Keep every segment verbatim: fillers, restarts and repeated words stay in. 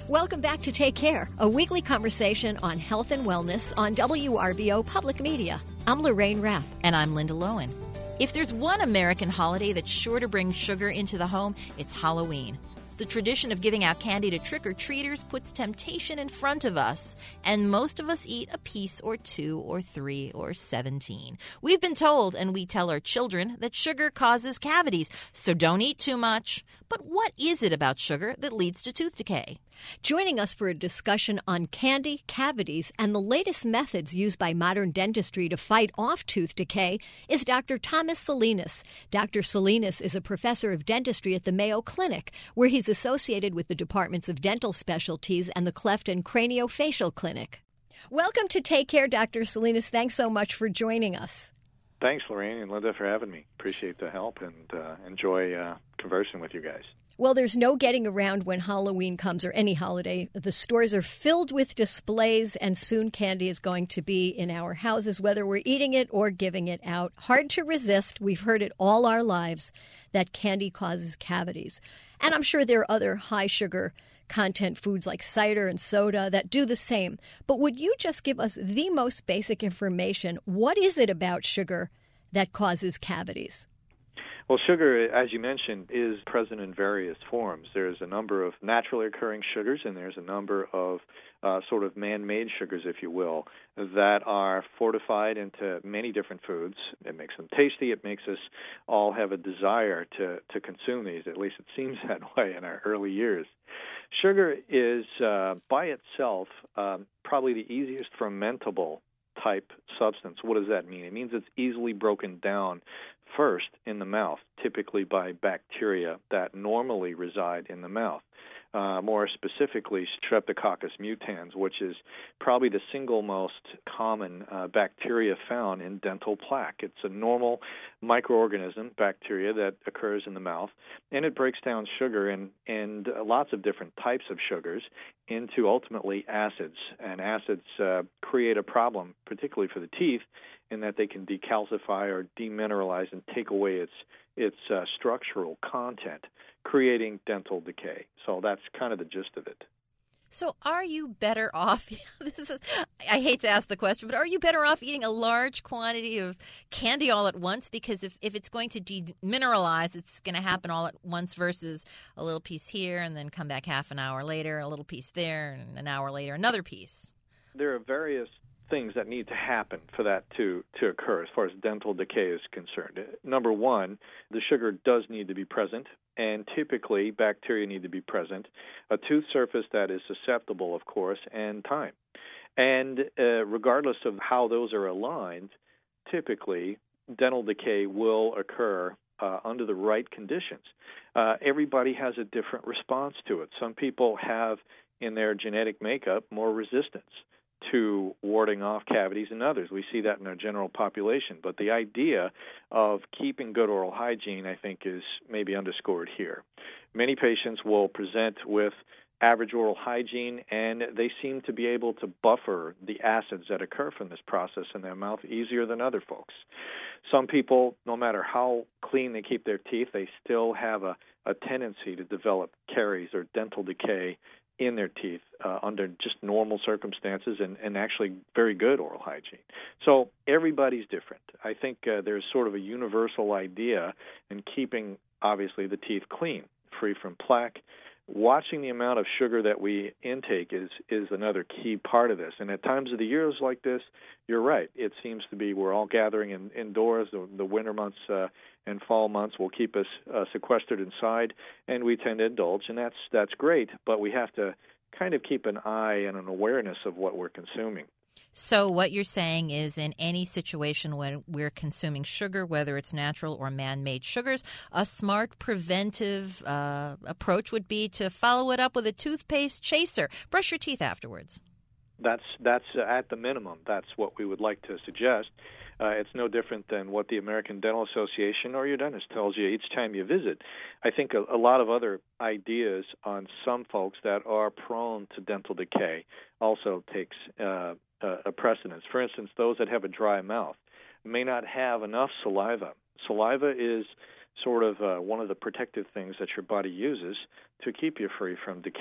Welcome back to Take Care, a weekly conversation on health and wellness on W R B O Public Media. I'm Lorraine Rapp. And I'm Linda Lowen. If there's one American holiday that's sure to bring sugar into the home, it's Halloween. The tradition of giving out candy to trick-or-treaters puts temptation in front of us, and most of us eat a piece or two or three or seventeen. We've been told, and we tell our children, that sugar causes cavities, so don't eat too much. But what is it about sugar that leads to tooth decay? Joining us for a discussion on candy, cavities, and the latest methods used by modern dentistry to fight off tooth decay is Doctor Thomas Salinas. Doctor Salinas is a professor of dentistry at the Mayo Clinic, where he's associated with the departments of dental specialties and the cleft and craniofacial clinic. Welcome to Take Care, Doctor Salinas. Thanks so much for joining us. Thanks, Lorraine and Linda, for having me. Appreciate the help and uh, enjoy uh, conversing with you guys. Well, there's no getting around when Halloween comes or any holiday. The stores are filled with displays, and soon candy is going to be in our houses, whether we're eating it or giving it out. Hard to resist. We've heard it all our lives that candy causes cavities. And I'm sure there are other high-sugar content foods like cider and soda that do the same. But would you just give us the most basic information? What is it about sugar that causes cavities? Well, sugar, as you mentioned, is present in various forms. There's a number of naturally occurring sugars, and there's a number of uh, sort of man-made sugars, if you will, that are fortified into many different foods. It makes them tasty. It makes us all have a desire to, to consume these. At least it seems that way in our early years. Sugar is, uh, by itself, um, probably the easiest fermentable type substance. What does that mean? It means it's easily broken down first in the mouth, typically by bacteria that normally reside in the mouth. Uh, more specifically, Streptococcus mutans, which is probably the single most common uh, bacteria found in dental plaque. It's a normal microorganism, bacteria, that occurs in the mouth, and it breaks down sugar and, and uh, lots of different types of sugars into ultimately acids. And acids uh, create a problem, particularly for the teeth, in that they can decalcify or demineralize and take away its its uh, structural content, creating dental decay. So that's kind of the gist of it. So are you better off, this is, I hate to ask the question, but are you better off eating a large quantity of candy all at once? Because if, if it's going to demineralize, it's going to happen all at once versus a little piece here and then come back half an hour later, a little piece there, and an hour later, another piece. There are various things that need to happen for that to, to occur as far as dental decay is concerned. Number one, the sugar does need to be present, and typically bacteria need to be present, a tooth surface that is susceptible, of course, and time. And uh, regardless of how those are aligned, typically dental decay will occur uh, under the right conditions. Uh, everybody has a different response to it. Some people have in their genetic makeup more resistance to warding off cavities than others. We see that in our general population. But the idea of keeping good oral hygiene, I think, is maybe underscored here. Many patients will present with average oral hygiene, and they seem to be able to buffer the acids that occur from this process in their mouth easier than other folks. Some people, no matter how clean they keep their teeth, they still have a, a tendency to develop caries or dental decay in their teeth uh, under just normal circumstances and, and actually very good oral hygiene. So everybody's different. I think uh, there's sort of a universal idea in keeping, obviously, the teeth clean, free from plaque. Watching the amount of sugar that we intake is, is another key part of this. And at times of the years like this, you're right. It seems to be we're all gathering in, indoors. The, the winter months uh, and fall months will keep us uh, sequestered inside, and we tend to indulge, and that's that's great. But we have to kind of keep an eye and an awareness of what we're consuming. So what you're saying is in any situation when we're consuming sugar, whether it's natural or man-made sugars, a smart preventive uh, approach would be to follow it up with a toothpaste chaser. Brush your teeth afterwards. That's that's uh, at the minimum. That's what we would like to suggest. Uh, it's no different than what the American Dental Association or your dentist tells you each time you visit. I think a, a lot of other ideas on some folks that are prone to dental decay also takes uh, a precedence. For instance, those that have a dry mouth may not have enough saliva. Saliva is sort of uh, one of the protective things that your body uses to keep you free from decay.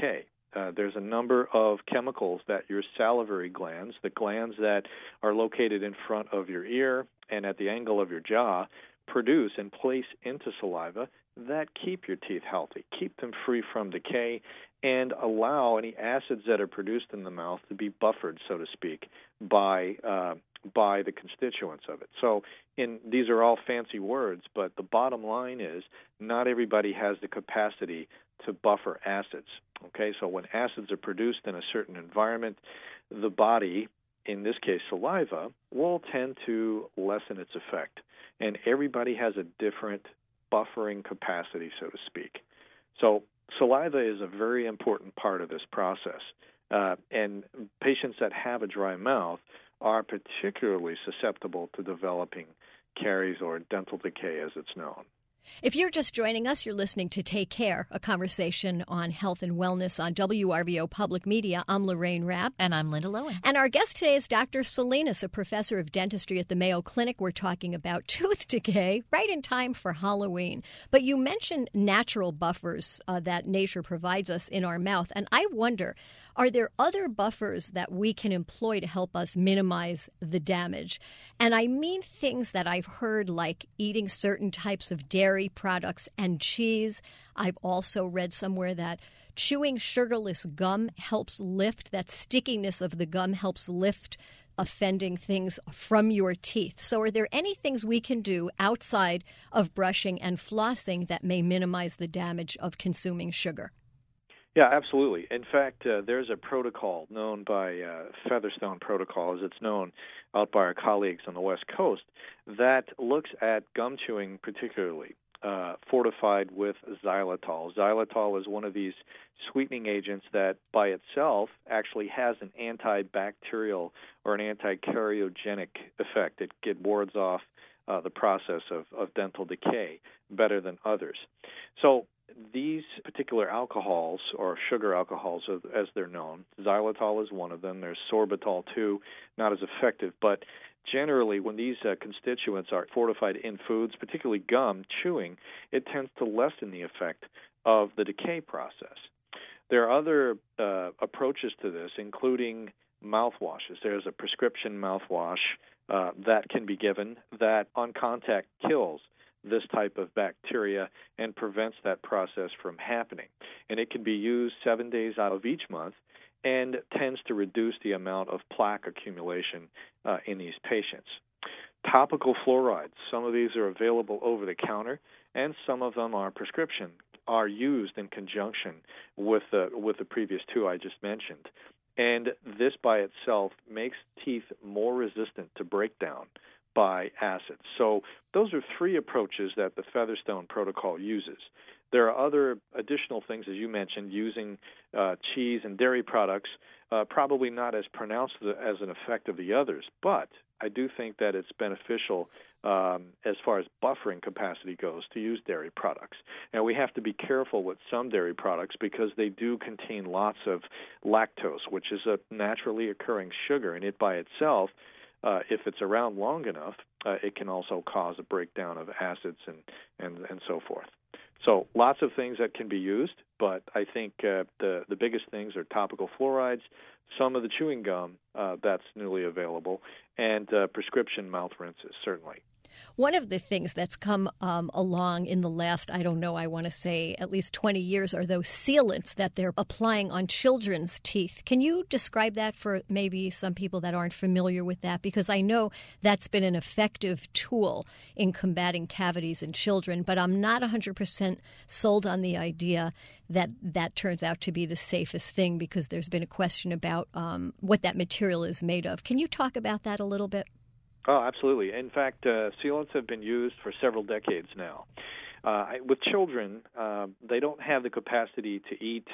Uh, there's a number of chemicals that your salivary glands, the glands that are located in front of your ear and at the angle of your jaw, produce and place into saliva that keep your teeth healthy, keep them free from decay, and allow any acids that are produced in the mouth to be buffered, so to speak, by uh, by the constituents of it. So in these are all fancy words, but the bottom line is not everybody has the capacity to buffer acids. Okay, so when acids are produced in a certain environment, the body, in this case saliva, will tend to lessen its effect. And everybody has a different buffering capacity, so to speak. So saliva is a very important part of this process. Uh, and patients that have a dry mouth are particularly susceptible to developing caries or dental decay, as it's known. If you're just joining us, you're listening to Take Care, a conversation on health and wellness on W R V O Public Media. I'm Lorraine Rapp. And I'm Linda Lowen. And our guest today is Doctor Salinas, a professor of dentistry at the Mayo Clinic. We're talking about tooth decay right in time for Halloween. But you mentioned natural buffers uh, that nature provides us in our mouth. And I wonder, are there other buffers that we can employ to help us minimize the damage? And I mean things that I've heard, like eating certain types of dairy products and cheese. I've also read somewhere that chewing sugarless gum helps lift, that stickiness of the gum helps lift offending things from your teeth. So are there any things we can do outside of brushing and flossing that may minimize the damage of consuming sugar? Yeah, absolutely. In fact, uh, there's a protocol known by uh, Featherstone Protocol, as it's known out by our colleagues on the West Coast, that looks at gum chewing particularly, uh, fortified with xylitol. Xylitol is one of these sweetening agents that by itself actually has an antibacterial or an anti-karyogenic effect. It, it wards off uh, the process of, of dental decay better than others. So these particular alcohols, or sugar alcohols as they're known, xylitol is one of them. There's sorbitol too, not as effective. But generally, when these uh, constituents are fortified in foods, particularly gum, chewing, it tends to lessen the effect of the decay process. There are other uh, approaches to this, including mouthwashes. There's a prescription mouthwash uh, that can be given that on contact kills this type of bacteria and prevents that process from happening. And it can be used seven days out of each month and tends to reduce the amount of plaque accumulation uh, in these patients. Topical fluorides, some of these are available over the counter, and some of them are prescription, are used in conjunction with the, with the previous two I just mentioned. And this by itself makes teeth more resistant to breakdown by acids. So those are three approaches that the Featherstone Protocol uses. There are other additional things, as you mentioned, using uh, cheese and dairy products, uh, probably not as pronounced as an effect of the others, but I do think that it's beneficial um, as far as buffering capacity goes to use dairy products. Now, we have to be careful with some dairy products because they do contain lots of lactose, which is a naturally occurring sugar, and it by itself, Uh, if it's around long enough, uh, it can also cause a breakdown of acids and, and, and so forth. So lots of things that can be used, but I think uh, the, the biggest things are topical fluorides, some of the chewing gum uh, that's newly available, and uh, prescription mouth rinses, certainly. One of the things that's come um, along in the last, I don't know, I want to say at least twenty years are those sealants that they're applying on children's teeth. Can you describe that for maybe some people that aren't familiar with that? Because I know that's been an effective tool in combating cavities in children, but I'm not one hundred percent sold on the idea that that turns out to be the safest thing because there's been a question about um, what that material is made of. Can you talk about that a little bit? Oh, absolutely. In fact, uh, sealants have been used for several decades now. Uh, with children, uh, they don't have the capacity to eat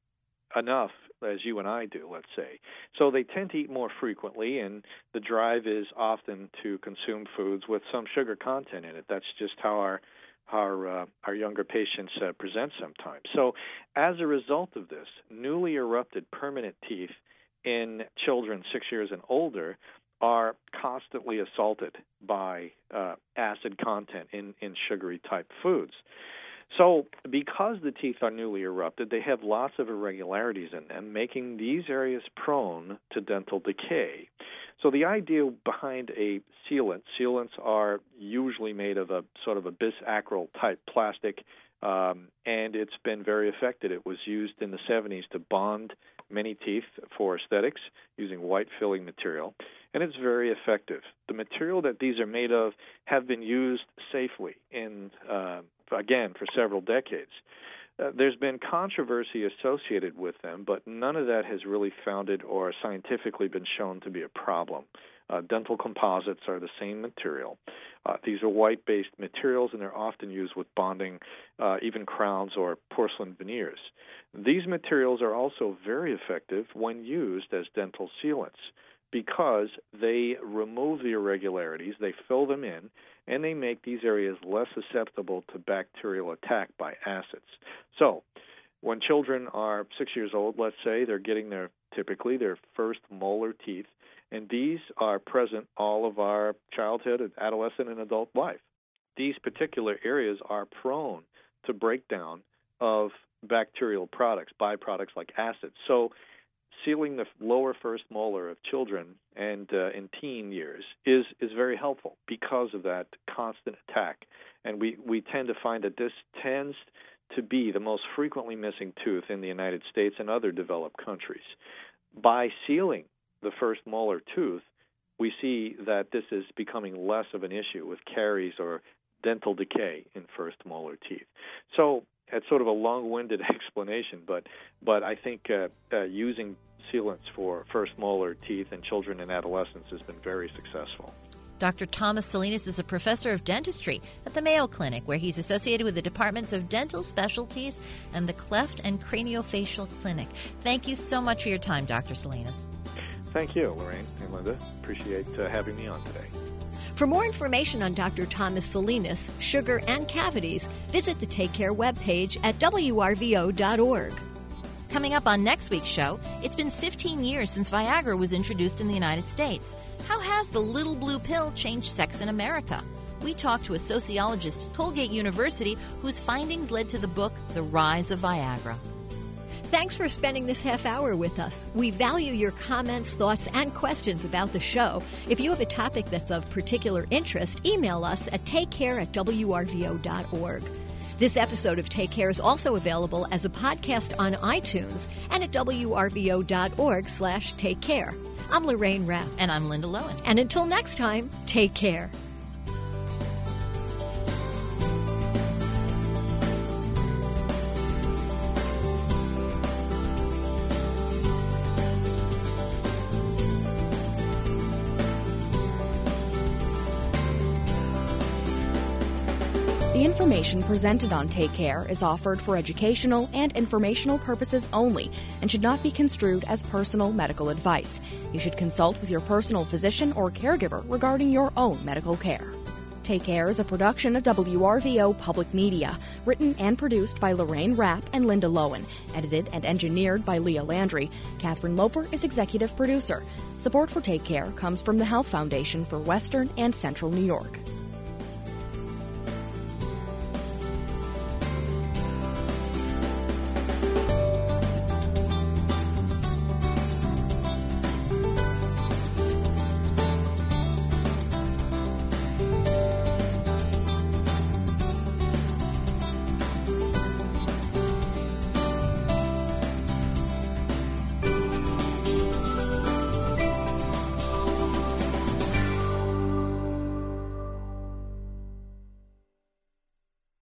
enough as you and I do, let's say. So they tend to eat more frequently, and the drive is often to consume foods with some sugar content in it. That's just how our our, uh, our younger patients uh, present sometimes. So as a result of this, newly erupted permanent teeth in children six years and older are constantly assaulted by uh, acid content in, in sugary-type foods. So because the teeth are newly erupted, they have lots of irregularities in them, making these areas prone to dental decay. So the idea behind a sealant, sealants are usually made of a sort of a bisacryl type plastic, um, and it's been very effective. It was used in the seventies to bond many teeth for aesthetics using white filling material, and it's very effective. The material that these are made of have been used safely in, uh, again, for several decades. Uh, there's been controversy associated with them, but none of that has really founded or scientifically been shown to be a problem. Uh, dental composites are the same material. Uh, these are white-based materials, and they're often used with bonding, uh, even crowns or porcelain veneers. These materials are also very effective when used as dental sealants because they remove the irregularities, they fill them in, and they make these areas less susceptible to bacterial attack by acids. So when children are six years old, let's say, they're getting their typically their first molar teeth, and these are present all of our childhood, adolescent, and adult life. These particular areas are prone to breakdown of bacterial products, byproducts like acids. So sealing the lower first molar of children and uh, in teen years is, is very helpful because of that constant attack. And we, we tend to find that this tends to be the most frequently missing tooth in the United States and other developed countries. By sealing the first molar tooth, we see that this is becoming less of an issue with caries or dental decay in first molar teeth. So it's sort of a long-winded explanation, but but I think uh, uh, using sealants for first molar teeth in children and adolescents has been very successful. Doctor Thomas Salinas is a professor of dentistry at the Mayo Clinic, where he's associated with the departments of dental specialties and the Cleft and Craniofacial Clinic. Thank you so much for your time, Doctor Salinas. Thank you, Lorraine and Linda. Appreciate uh, having me on today. For more information on Doctor Thomas Salinas, sugar, and cavities, visit the Take Care webpage at W R V O dot org. Coming up on next week's show, it's been fifteen years since Viagra was introduced in the United States. How has the little blue pill changed sex in America? We talked to a sociologist at Colgate University whose findings led to the book The Rise of Viagra. Thanks for spending this half hour with us. We value your comments, thoughts, and questions about the show. If you have a topic that's of particular interest, email us at takecare at W R V O dot org. This episode of Take Care is also available as a podcast on iTunes and at W R V O dot org slash take care. I'm Lorraine Rapp. And I'm Linda Lowen. And until next time, take care. The information presented on Take Care is offered for educational and informational purposes only and should not be construed as personal medical advice. You should consult with your personal physician or caregiver regarding your own medical care. Take Care is a production of W R V O Public Media, written and produced by Lorraine Rapp and Linda Lowen, edited and engineered by Leah Landry. Catherine Loper is executive producer. Support for Take Care comes from the Health Foundation for Western and Central New York.